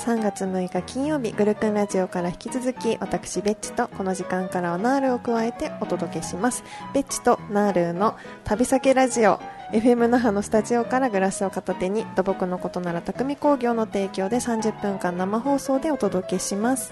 3月6日金曜日、グルクンラジオから引き続き私ベッチとこの時間からはナールを加えてお届けします。ベッチとナールの旅先ラジオ、 FM 那覇のスタジオからグラスを片手に土木のことなら匠工業の提供で30分間生放送でお届けします。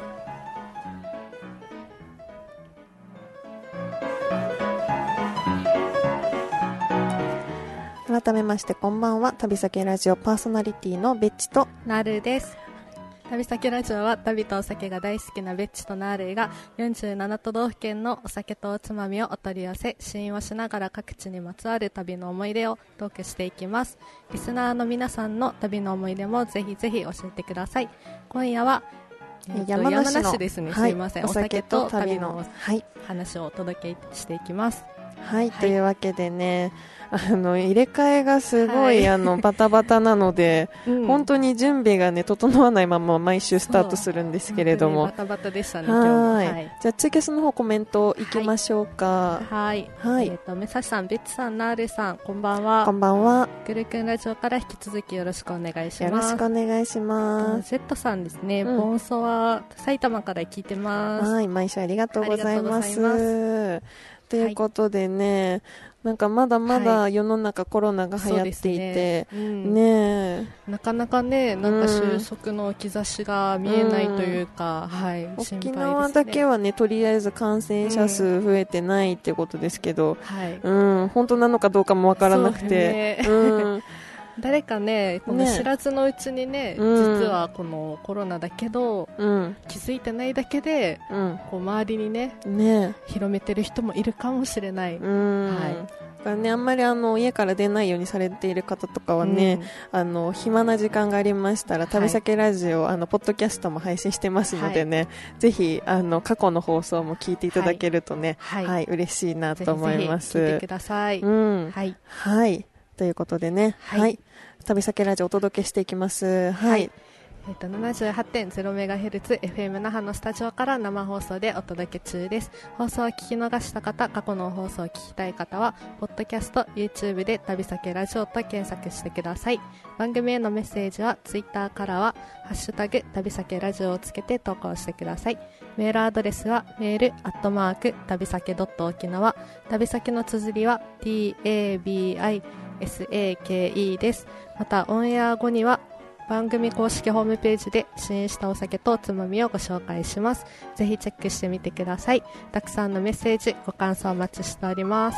改めましてこんばんは。旅先ラジオパーソナリティのベッチとナールです。旅先ラジオは旅とお酒が大好きなベッチとナールが47都道府県のお酒とおつまみをお取り寄せ、試飲をしながら各地にまつわる旅の思い出をトークしていきます。リスナーの皆さんの旅の思い出もぜひぜひ教えてください。今夜は、山梨ですね、すいません、お酒と旅の話をお届けしていきます。 はい、というわけでね、入れ替えがすごい、バタバタなので、本当に準備がね整わないまま毎週スタートするんですけれども、 バタバタでしたね今日も。はい、 じゃあツイキャスの方コメントいきましょうか。 はい、めさしさん、ベッチさん、ナールさん、こんばんは。 こんばんは。 グルクンラジオから引き続きよろしくお願いします。 よろしくお願いします。 ジェットさんですね、ボンソは埼玉から聞いてます。 はい、毎週ありがとうございます。ということでね、なんかまだまだ世の中コロナが流行っていて、ね、 なかなかね、なんか収束の兆しが見えないというか、 沖縄だけはね、とりあえず感染者数増えてないってことですけど、本当なのかどうかもわからなくて、 誰かね、この知らずのうちにね、実はこのコロナだけど、気づいてないだけで、こう周りにね、広めてる人もいるかもしれない。あんまり家から出ないようにされている方とかはね、暇な時間がありましたら、旅先ラジオ、ポッドキャストも配信してますのでね、ぜひ過去の放送も聞いていただけるとね、嬉しいなと思います。 ぜひ聞いてください。 はい、ということでね、旅先ラジオお届けしていきます。 78.0MHz FM 那覇のスタジオから生放送でお届け中です。放送を聞き逃した方、過去の放送を聞きたい方はポッドキャスト、YouTube で旅先ラジオと検索してください。番組へのメッセージは Twitter からはハッシュタグ旅先ラジオをつけて投稿してください。メールアドレスはメール@旅先.okinawa、旅先の綴りは TABISAKE です。またオンエア後には番組公式ホームページで試飲したお酒とおつまみをご紹介します。ぜひチェックしてみてください。たくさんのメッセージ、ご感想お待ちしております。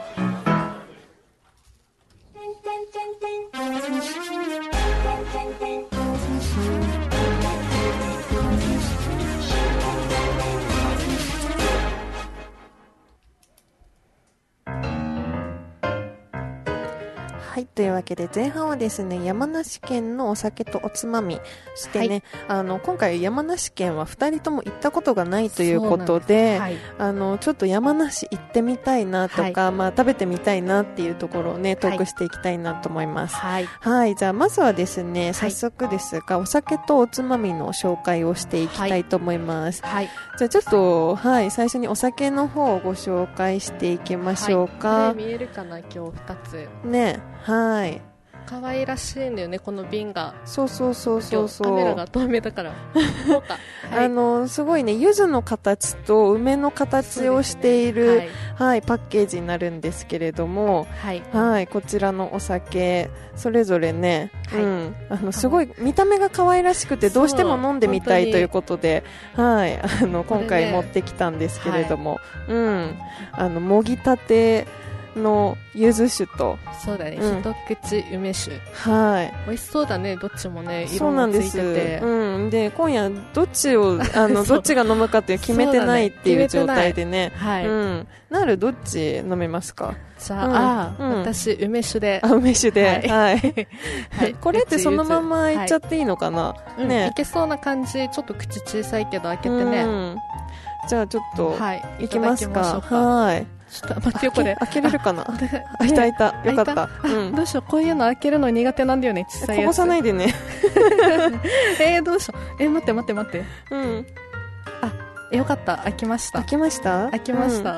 はい、というわけで前半はですね、山梨県のお酒とおつまみしてね、今回山梨県は2人とも行ったことがないということで、ちょっと山梨行ってみたいなとか、食べてみたいなっていうところをね、トークしていきたいなと思います。じゃあまずはですね、早速ですが、お酒とおつまみの紹介をしていきたいと思います。じゃあちょっと、最初にお酒の方をご紹介していきましょうか。 これ見えるかな、今日2つね。 可愛らしいんだよね、この瓶が。 そうカメラが透明だからすごいね、柚子の形と梅の形をしている、パッケージになるんですけれども、こちらのお酒それぞれね、すごい見た目が可愛らしくてどうしても飲んでみたいということで、今回持ってきたんですけれども、もぎたての柚子酒と、 そうだね、一口梅酒、美味しそうだね、どっちもね、色もついてて。 で今夜どっちをどっちが飲むかって決めてないっていう状態でね、なる、どっち飲めますか？ じゃあ、私梅酒で。 梅酒で、これってそのままいっちゃっていいのかな？ いけそうな感じ。ちょっと口小さいけど開けてね。 じゃあちょっといきますか。 ちょっと待ってよ、これ開けれるかな？開いた、よかった。 どうしよう、こういうの開けるの苦手なんだよね、小さいやつ。 こぼさないでね。 どうしよう。待って。よかった、開きました。 開きました。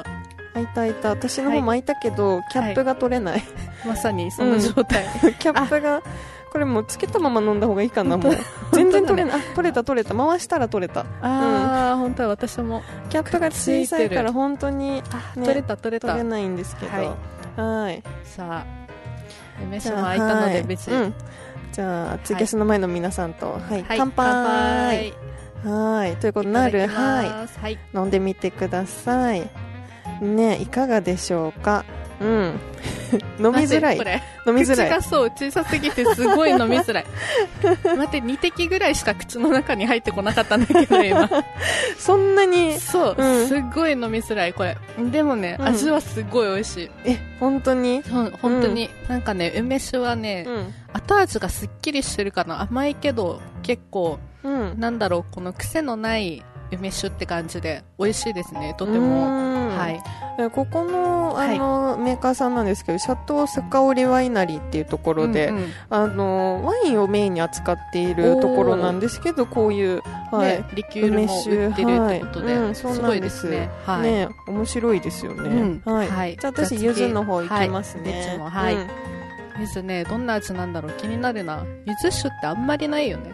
開いた開いた。私の方も開いたけど、キャップが取れない。 まさにその状態。 キャップが、これもうつけたまま飲んだ方がいいかな、もう。全然取れない。取れた取れた。回したら取れた。 本当は私も。 キャップが小さいから本当に、 取れた取れた。 取れないんですけど。はい。 さあ、梅酒も開いたので別に。 じゃあ、ツイキャスの前の皆さんと、乾杯。はい。ということになる。はい。飲んでみてください。ね、いかがでしょうか。飲みづらい。飲みづらい。 口がそう、小さすぎてすごい飲みづらい。待って、2滴ぐらいしか口の中に入ってこなかったんだけど、今。 そんなに。 そう、すっごい飲みづらい、これ。でもね、味はすごい美味しい。 本当に？ 本当に。なんかね、梅酒はね、後味がすっきりしてるかな。甘いけど、結構、なんだろう、この癖のない梅酒って感じで美味しいですね、とても。はい。 ここの、メーカーさんなんですけど、シャトースカオリワイナリーっていうところで、ワインをメインに扱っているところなんですけど、こういう、 リキュールも売ってるってことで、 すごいですね。ね、面白いですよね。はい。じゃあ私、柚子の方いきますね。 はい。柚子ね、どんな味なんだろう、気になるな。柚子酒ってあんまりないよね。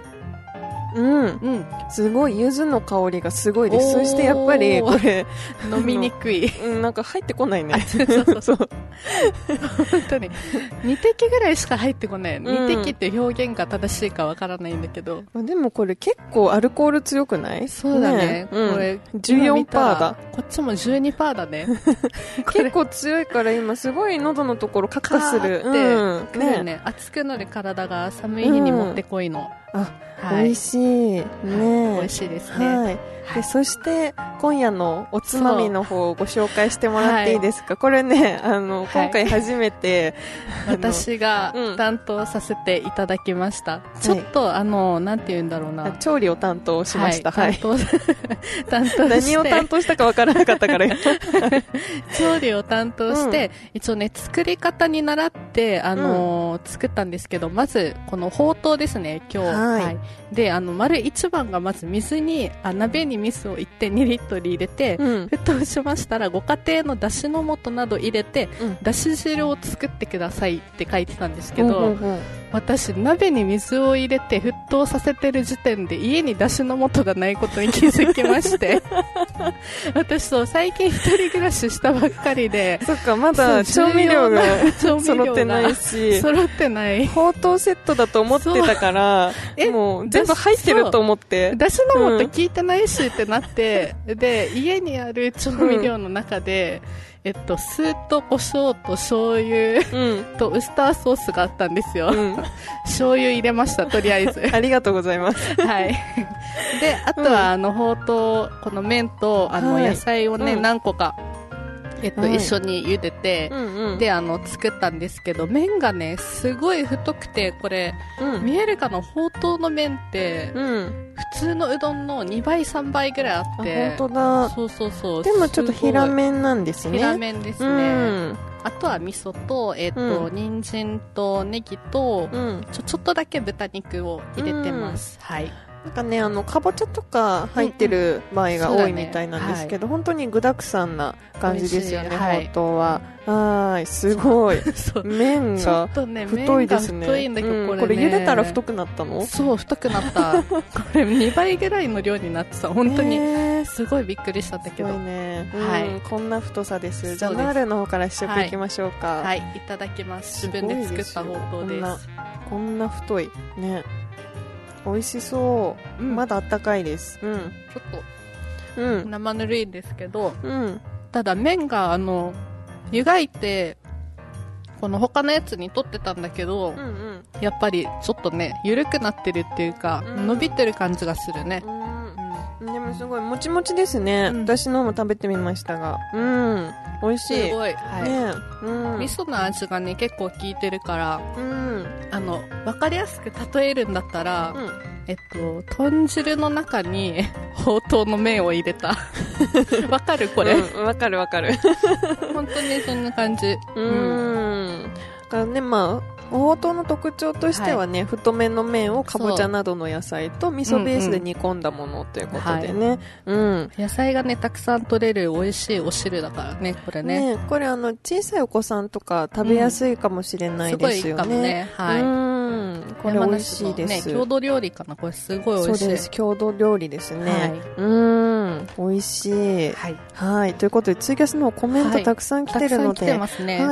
すごい柚子の香りがすごいです。そしてやっぱりこれ飲みにくい。 なんか入ってこないね。 そう。本当に2滴ぐらいしか入ってこない。2滴って表現が正しいかわからないんだけど。 でもこれ結構アルコール強くない？ そうだね。これ 14% だ。 こっちも 12% だね。 結構強いから今すごい喉のところカッカする。 ね、熱くなる体が寒い日にもってこいの。 美味しいね。 美味しいですね。 でそして今夜のおつまみの方をご紹介してもらっていいですか？これね、今回初めて私が担当させていただきました。ちょっとなんて言うんだろうな。 調理を担当しました。 担当して何を担当したかわからなかったから。 調理を担当して、一応ね、作り方に習って、作ったんですけど、まず、このほうとうですね、今日。で、丸一番がまず鍋に水を 1.2 リットル入れて、沸騰しましたらご家庭のだしの素など入れて、だし汁を作ってくださいって書いてたんですけど、私鍋に水を入れて沸騰させてる時点で家にだしの素がないことに気づきまして私最近一人暮らししたばっかりで、 そっか、まだ調味料が揃ってないし、 揃ってないほうとうセットだと思ってたから、もう全部入ってると思って、 だしの素聞いてないしってなって、で家にある調味料の中で、酢と胡椒と醤油、とウスターソースがあったんですよ。醤油入れました、とりあえず。 ありがとうございます。 はい。で、あとは、ほうとう、この麺と、野菜をね、何個か、一緒に茹でて、で、作ったんですけど、麺がね、すごい太くて、これ、見えるかな？ほうとうの麺って、普通のうどんの2倍、3倍ぐらいあって。 本当だ。 そう。 でもちょっと平麺なんですね。 平麺ですね。あとは味噌と、人参とネギと、ちょっとだけ豚肉を入れてます。はい。 なんかね、かぼちゃとか入ってる場合が多いみたいなんですけど、本当に具沢山な感じですよね、ほうとうは。すごい。麺が太いですね。 太いんだけど、 これ茹でたら太くなったの？ そう、太くなった。これ2倍ぐらいの量になってた。本当に。すごいびっくりしたんだけど。 すごいね。こんな太さです。じゃあ、ナールの方から試食いきましょうか。 はい、いただきます。自分で作ったほうとうです。 こんな太い。ね。美味しそう。まだあったかいです。ちょっと、生ぬるいんですけど、ただ麺が湯がいて、この他のやつに取ってたんだけど、やっぱりちょっとね、緩くなってるっていうか、伸びてる感じがするね。 でもすごいもちもちですね。私のも食べてみましたが。美味しい。 すごい。はい。味噌の味がね、結構効いてるから、わかりやすく例えるんだったら、豚汁の中に、ほうとうの麺を入れた。わかるこれ。 わかる。 本当にそんな感じ。 からね、 おほうとうの特徴としてはね、太めの麺をかぼちゃなどの野菜と味噌ベースで煮込んだものということでね、 野菜がねたくさん取れる美味しいお汁だからね、これね。 これ小さいお子さんとか食べやすいかもしれないですよね。 すごいいいかもね。はい。 これ美味しいです。 郷土料理かな、これすごい美味しい。 そうです、郷土料理ですね。美味しい。はい。ということでツイキャスのコメントたくさん来てるので、はい、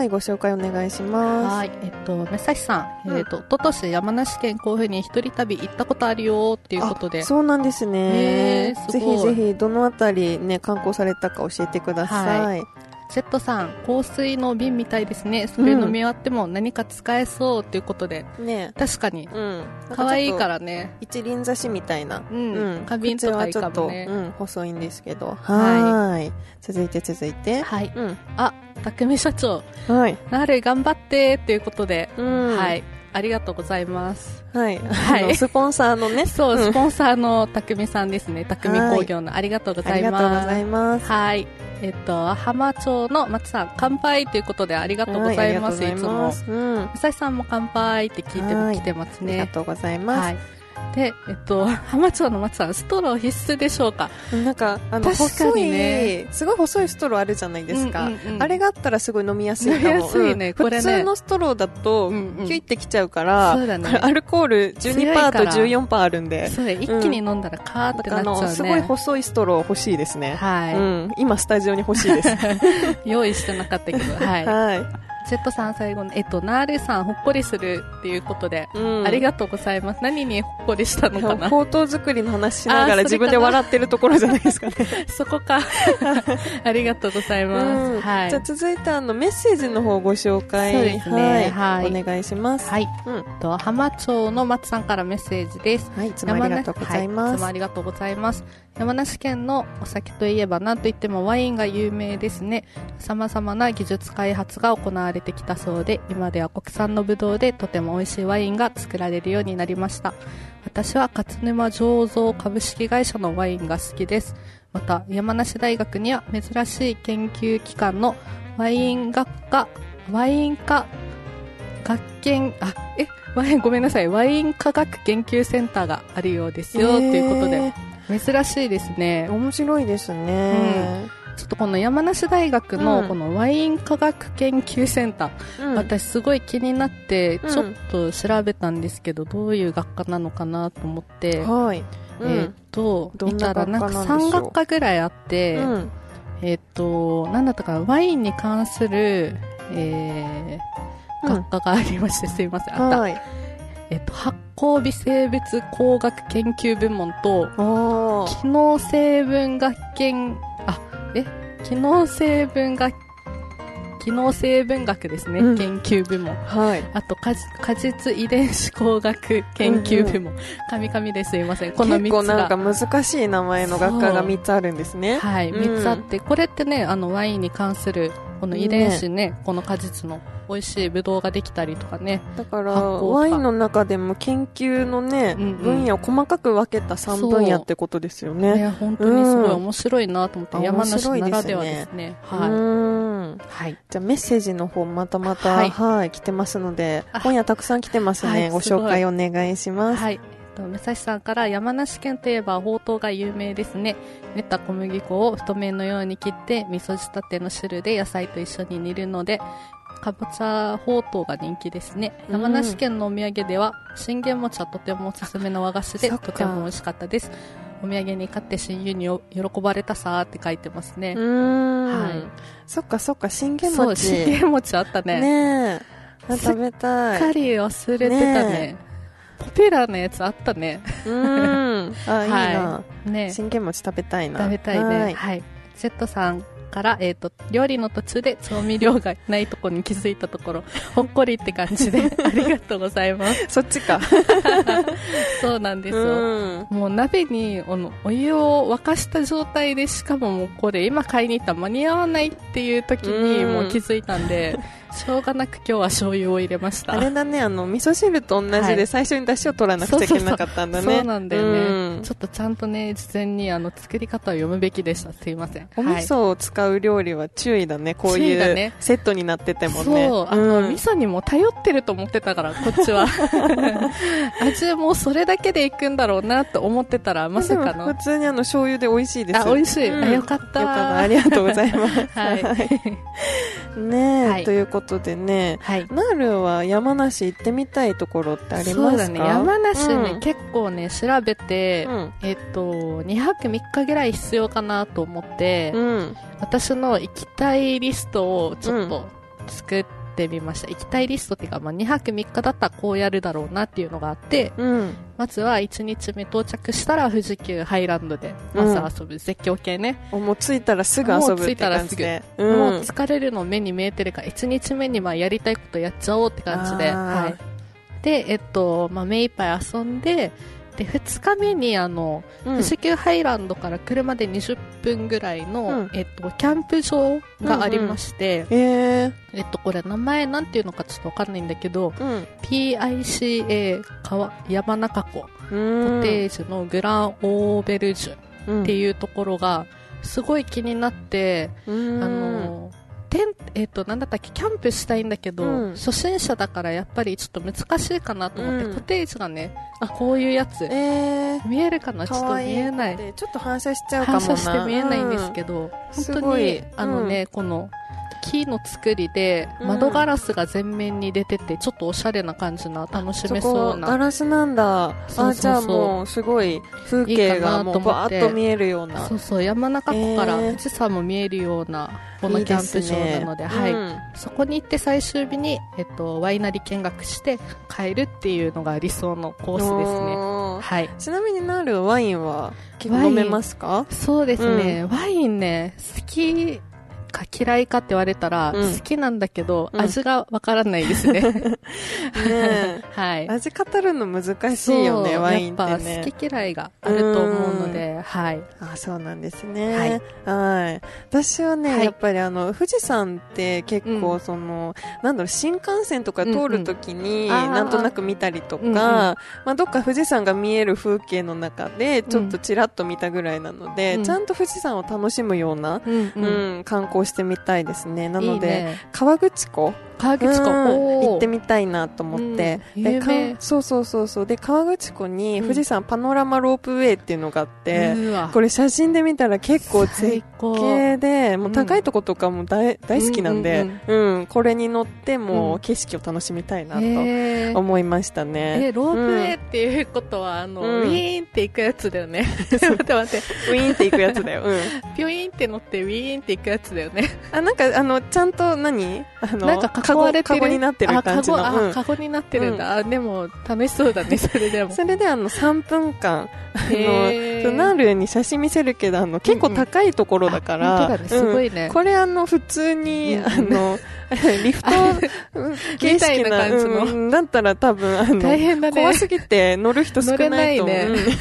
ご紹介お願いします。 はい。めさしさん、一昨年山梨県甲府に一人旅行ったことあるよっていうことで。 そうなんですね。ぜひぜひどのあたりね観光されたか教えてください。 ジェットさん、香水の瓶みたいですね。それ飲み終わっても何か使えそうということで、確かに可愛いからね。 一輪挿しみたいな花瓶とかいいかもね。 細いんですけど。はい。続いて、 はい。匠社長、なる頑張ってということで、はい。ありがとうございます。 はい。スポンサーのね。 そう、スポンサーの匠さんですね。匠工業のありがとうございます。 ありがとうございます。 はい。浜町の松さん、乾杯ということでありがとうございます。いつも。武蔵さんも乾杯って聞いてきてますね。 ありがとうございます。はい。 で、浜町の松さん、ストロー必須でしょうか？ なんか、細いね、すごい細いストローあるじゃないですか。あれがあったらすごい飲みやすいかも。 飲みやすいね、これね。 普通のストローだと、キュイってきちゃうから、アルコール 12% と 14% あるんで。 そう一気に飲んだらカーってなっちゃうね。 すごい細いストロー欲しいですね。 はい。 今スタジオに欲しいです。 用意してなかったけど、はい。はい。ジェットさん最後に、ナーレさんほっこりするっていうことで、ありがとうございます。何にほっこりしたのかな。 ほうとう作りの話しながら自分で笑ってるところじゃないですかね。 そこか。ありがとうございます。はい。 じゃあ続いてメッセージの方ご紹介。 そうですね。はい。 お願いします。 はい。浜町の松さんからメッセージです。 はい。いつもありがとうございます。 いつもありがとうございます。山梨県のお酒といえば何といってもワインが有名ですね。様々な技術開発が行われてきたそうで、今では国産のブドウでとても美味しいワインが作られるようになりました。私は勝沼醸造株式会社のワインが好きです。また山梨大学には珍しい研究機関のワイン科学研究センターがあるようですよ、ということで珍しいですね。 面白いですね。 ちょっとこの山梨大学のこのワイン科学研究センター、私すごい気になってちょっと調べたんですけど、どういう学科なのかなと思って、見たらなんか3学科ぐらいあって、なんだったかな、ワインに関する、学科がありまして、すいません。発酵微生物工学研究部門と、機能成分学ですね、研究部門。あと、果実遺伝子工学研究部門。神ですいません。この3つが。 結構なんか難しい名前の学科が3つあるんですね。 はい、3つあって、これってね、ワインに関する、この遺伝子ね、この果実の美味しいブドウができたりとかね。 だから、ワインの中でも研究のね、分野を細かく分けた3分野ってことですよね。 いや、本当にすごい面白いなと思って、山梨ならではですね。はい。 じゃあメッセージの方また、来てますので、今夜たくさん来てますね。ご紹介お願いします。 はい。武蔵さんから山梨県といえばほうとうが有名ですね。練った小麦粉を太麺のように切って味噌仕立ての汁で野菜と一緒に煮るのでかぼちゃほうとうが人気ですね。山梨県のお土産では信玄餅はとてもおすすめの和菓子でとても美味しかったです。お土産に買って親友に喜ばれたさーって書いてますね。 はい。そっか信玄餅。 そう、信玄餅あったね。 ねえ、食べたい。 すっかり忘れてたね。ポピュラーなやつあったね。 いいな。信玄餅食べたいな。 食べたいね。はい。ジェットさんから、料理の途中で調味料がないところに気づいたところ、ほっこりって感じで、ありがとうございます。 そっちか。 そうなんですよ。もう鍋にお湯を沸かした状態で、しかももうこれ今買いに行ったら間に合わないっていう時にもう気づいたんで、しょうがなく今日は醤油を入れました。 あれだね、味噌汁と同じで最初に出汁を取らなくちゃいけなかったんだね。 そうなんだよね。 ちょっとちゃんとね、事前に作り方を読むべきでした。すいません。 お味噌を使う料理は注意だね。こういうセットになっててもね。 そう、味噌にも頼ってると思ってたから、こっちは。味もそれだけでいくんだろうなと思ってたら、まさかの。 普通に醤油で美味しいです。 美味しい。よかった。 よかった。ありがとうございます。はい。ねえ、ということでね、ナールは山梨行ってみたいところってありますか？ そうだね、山梨ね、結構ね、調べて、2泊3日ぐらい必要かなと思って、私の行きたいリストをちょっと作ってみました。行きたいリストっていうか、2泊3日だったらこうやるだろうなっていうのがあって、まずは1日目到着したら富士急ハイランドで朝遊ぶ、絶叫系ね。 もう着いたらすぐ遊ぶって感じで。 もう疲れるの目に見えてるから、1日目にやりたいことやっちゃおうって感じで。はい。で、目いっぱい遊んで、で、2日目に富士急ハイランドから車で20分ぐらいの、キャンプ場がありまして、これ名前なんていうのかちょっとわかんないんだけど、PICA 山中湖コテージのグランオーベルジュっていうところがすごい気になって、なんだったっけ、キャンプしたいんだけど、初心者だからやっぱりちょっと難しいかなと思って、コテージがね、こういうやつ、見えるかな、ちょっと見えない。 ちょっと反射しちゃうかもな。 反射して見えないんですけど、本当に、この、木の作りで窓ガラスが全面に出てて、ちょっとおしゃれな感じな楽しめそうな。 ガラスなんだ。じゃあもうすごい風景がもうバーッと見えるような。 そうそう、山中湖から富士山も見えるようなこのキャンプ場なので、はい、そこに行って最終日にワイナリ見学して帰るっていうのが理想のコースですね。はい。 ちなみにナールワインは結構飲めますか？ そうですね。ワインね、好きか嫌いかって言われたら、好きなんだけど、味がわからないですね。はい。 味語るの難しいよね、ワインってね。 やっぱ好き嫌いがあると思うので、はい。 そうなんですね。はい。私はね、やっぱり富士山って結構新幹線とか通るときに、なんとなく見たりとか、どっか富士山が見える風景の中で、ちょっとちらっと見たぐらいなので、ちゃんと富士山を楽しむような、観光してみたいですね。なので、河口湖行ってみたいなと思って、そう。で、河口湖に富士山パノラマロープウェイっていうのがあって、これ写真で見たら結構絶景で、もう高いとことかも大好きなんで、これに乗っても景色を楽しみたいなと思いましたね。 ロープウェイっていうことは、ウィーンって行くやつだよね。待って。ウィーンって行くやつだよ。 ピョイーンって乗ってウィーンって行くやつだよね。 なんかちゃんとなんか囲われてる。カゴになってる感じの。 カゴになってるんだ。でも、楽しそうだね、それでも。 それで3分間、ナールに写真見せるけど、結構高いところだから、 本当だね、すごいね。 これ普通に、リフト形式な感じの、だったら多分、 大変だね。 怖すぎて乗る人少ないと思う。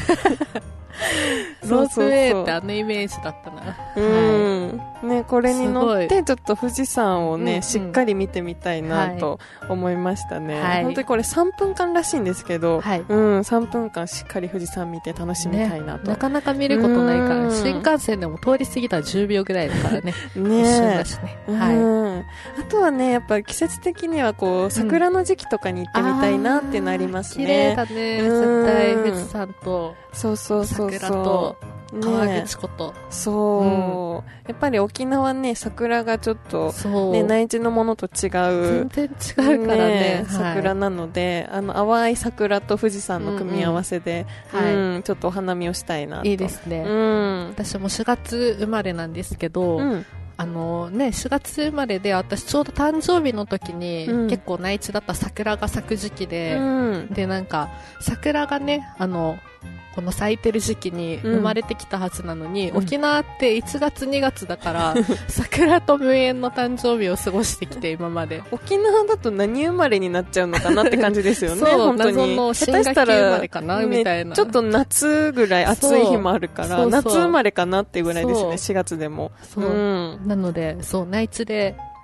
ロープウェイってイメージだったな。 ね、これに乗ってちょっと富士山をね、しっかり見てみたいなと思いましたね。本当にこれ3分間らしいんですけど、3分間しっかり富士山見て楽しみたいなと。 なかなか見ることないから、新幹線でも通り過ぎたら10秒ぐらいだからね。一瞬だしね。 あとはね、やっぱ季節的には桜の時期とかに行ってみたいなっていうのありますね。 綺麗だね、絶対富士山と。桜と河口湖と、 やっぱり沖縄ね、桜がちょっとね、内地のものと違う、 全然違うからね、 桜なので、淡い桜と富士山の組み合わせで、ちょっとお花見をしたいなと。 いいですね。私も4月生まれなんですけど、4月生まれで、私ちょうど誕生日の時に、結構内地だった桜が咲く時期で、で、なんか、桜がね、この咲いてる時期に生まれてきたはずなのに、沖縄って1月2月だから、桜と無縁の誕生日を過ごしてきて、今まで。 沖縄だと何生まれになっちゃうのかなって感じですよね、本当に。 謎の新学期生まれかな、みたいな。 ちょっと夏ぐらい暑い日もあるから、夏生まれかなっていうぐらいですね、4月でも。 なので、内地で、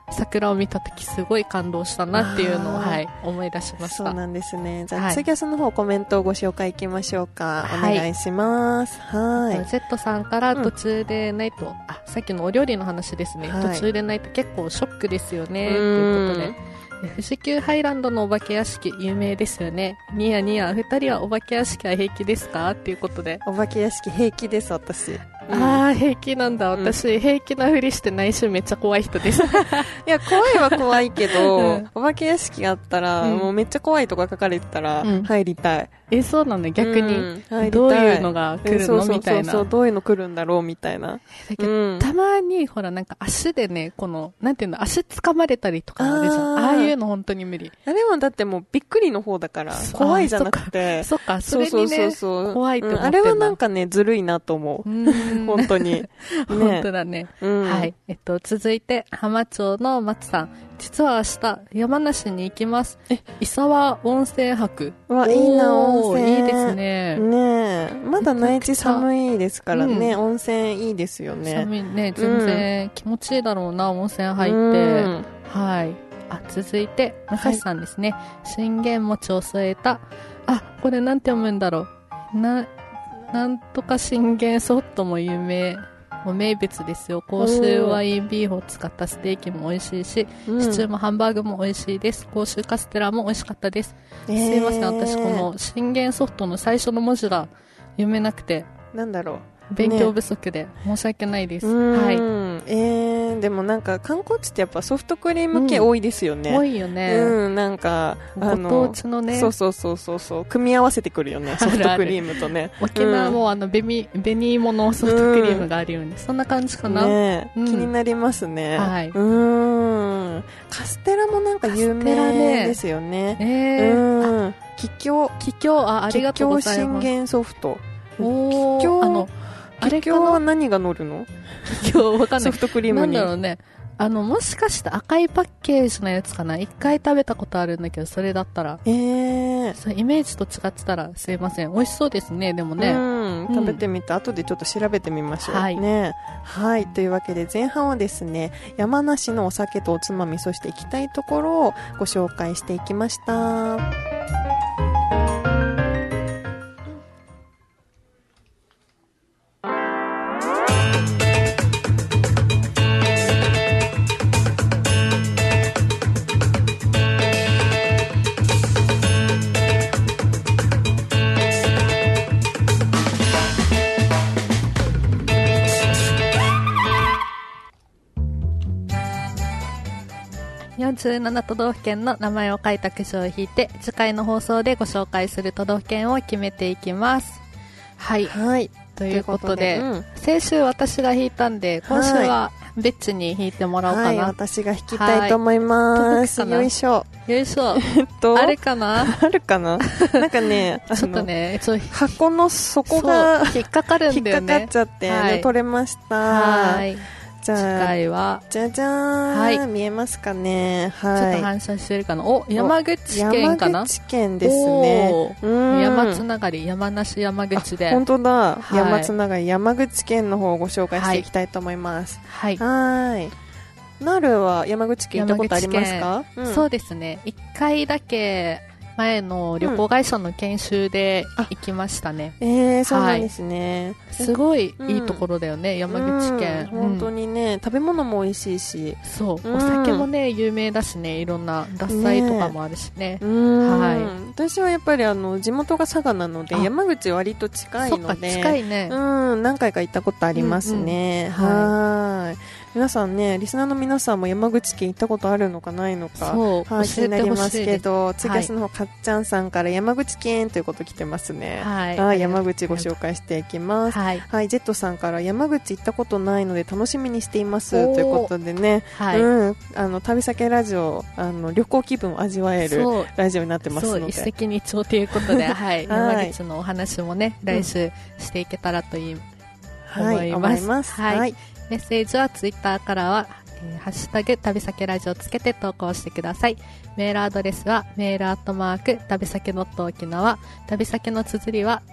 桜を見たときすごい感動したなっていうのを、はい、思い出しました。 そうなんですね。じゃあ、ツイキャスの方コメントをご紹介いきましょうか。お願いします。はい。 ジェットさんから途中でないと、さっきのお料理の話ですね。途中でないと結構ショックですよね。ということで。富士急ハイランドのお化け屋敷有名ですよね。ニヤニヤ、二人はお化け屋敷は平気ですかっていうことで。 お化け屋敷平気です、私。 平気なんだ。私、平気なふりして内心めっちゃ怖い人です。 いや、怖いは怖いけど、お化け屋敷があったら、もうめっちゃ怖いとか書かれてたら、入りたい。 そうなんだ、逆に。どういうのが来るのみたいな。 そう、どういうの来るんだろうみたいな。 だけど、たまに、ほら、なんか足でね、この、なんていうの、足掴まれたりとかあるじゃん。ああいうの本当に無理。 あれもだってもうびっくりの方だから、怖いじゃなくて。 そっか、それにね、怖いって思ってんだ。 あれはなんかね、ずるいなと思う。本当に。 本当だね。はい。続いて、浜町の松さん。実は明日、山梨に行きます。伊沢温泉泊。 いいな、温泉。 いいですね。 ねえ。まだ内地寒いですからね、温泉いいですよね。 寒いね。全然気持ちいいだろうな、温泉入って。はい。続いて、まさしさんですね。信玄餅を添えた。これなんて読むんだろう。なんとか信玄ソフトも有名。もう名物ですよ。甲州ワインビーフを使ったステーキも美味しいし、シチューもハンバーグも美味しいです。甲州カステラも美味しかったです。すいません、私この信玄ソフトの最初の文字が読めなくて。 なんだろう。 勉強不足で申し訳ないです。はい。 でもなんか観光地ってやっぱソフトクリーム系多いですよね。 多いよね。 なんかご当地のね。 そう組み合わせてくるよね。ソフトクリームとね。 沖縄も紅芋のソフトクリームがあるように、そんな感じかな。 ね、気になりますね。 はい。 カステラもなんか有名ですよね。桔梗、 ありがとうございます。 桔梗信玄ソフト。 桔桔梗は何が乗るの？ 桔梗わかんない。 ソフトクリームに。 なんだろうね。もしかして赤いパッケージのやつかな。一回食べたことあるんだけど、それだったら。そう、イメージと違ってたらすいません。美味しそうですね、でもね。 食べてみて、後でちょっと調べてみましょう。 はい。 ね。はい。というわけで、前半はですね、山梨のお酒とおつまみ、そして行きたいところをご紹介していきました。 47都道府県の名前を書いたくじを引いて、次回の放送でご紹介する都道府県を決めていきます。はい。 はい。 ということで、先週私が引いたんで、今週はベッチに引いてもらおうかな。 はい、私が引きたいと思います。よいしょ。 よいしょ。あるかななんかね、 ちょっとね、 箱の底が引っかかるんだよね。 引っかかっちゃって、取れました。 はい。 じゃあ、 次回は、 じゃじゃーん。はい。見えますかね。はい。 ちょっと反射してるかな。山口県かな。 山口県ですね。 山つながり、山梨山口で。 本当だ。山つながり、山口県の方をご紹介していきたいと思います。 はい。 はい。なるは山口県行ったことありますか？ そうですね。1回だけ、前の旅行会社の研修で行きましたね。 そうなんですね。 すごいいいところだよね、山口県。 本当にね、食べ物も美味しいし。 そう、お酒もね、有名だしね、いろんな獺祭とかもあるしね。はい。 私はやっぱり地元が佐賀なので、山口割と近いので。 近いね。 何回か行ったことありますね。はい。皆さんね、リスナーの皆さんも山口県行ったことあるのかないのか、気になりますけど、ツイキャスの方、かっちゃんさんから山口県ということ来てますね。はい。山口ご紹介していきます。はい。ジェットさんから山口行ったことないので楽しみにしていますということでね、旅先ラジオ、旅行気分を味わえるラジオになってますので。 そう、一石二鳥ということで、はい。山口のお話もね、来週していけたらと思います。はい。メッセージはツイッターからは、ハッシュタグ旅先ラジオつけて投稿してください。メールアドレスはメール@旅先.沖縄、旅先の綴りは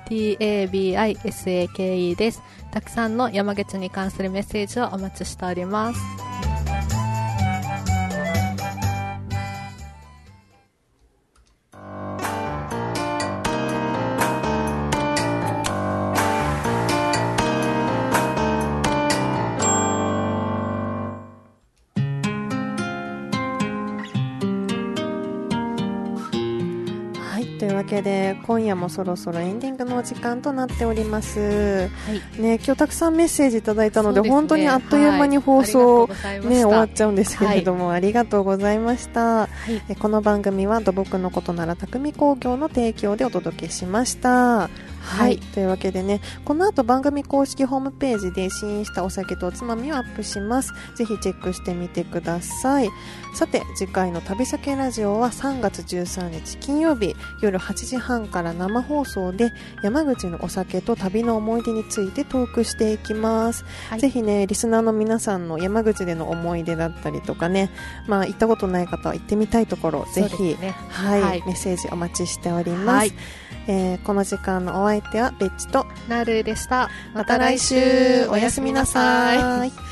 TABISAKE です。たくさんの山口に関するメッセージをお待ちしております。 というわけで今夜もそろそろエンディングのお時間となっております、はいね、今日たくさんメッセージいただいたの で、本当にあっという間に放送、終わっちゃうんですけれども、ありがとうございました、この番組は土木のことなら匠工業の提供でお届けしました。はい、というわけでね、この後番組公式ホームページで試飲したお酒とおつまみをアップします。ぜひチェックしてみてください。さて次回の旅先ラジオは3月13日金曜日夜8時半から生放送で山口のお酒と旅の思い出についてトークしていきます、ぜひねリスナーの皆さんの山口での思い出だったりとかね、行ったことない方は行ってみたいところ、ぜひ、メッセージお待ちしております、この時間のお相手はベッチとなるでした。 また来週おやすみなさい。